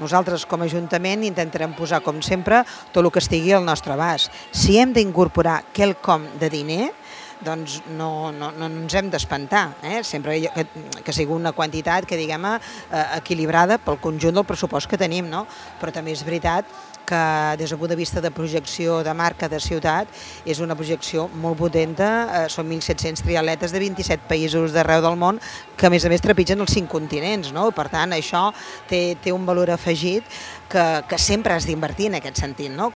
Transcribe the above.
Nosaltres, com a Ajuntament, intentarem posar, com sempre, tot el que estigui al nostre abast. Si hem d'incorporar quelcom de diner, doncs no ens hem d'espantar, sempre que sigui una quantitat que diguem equilibrada pel conjunt del pressupost que tenim, no? Però també és veritat que des del punt de vista de projecció de marca de ciutat és una projecció molt potenta, són 1.700 triatletes de 27 països d'arreu del món que a més trepitgen els 5 continents, no? Per tant, això té un valor afegit que sempre has d'invertir en aquest sentit, no?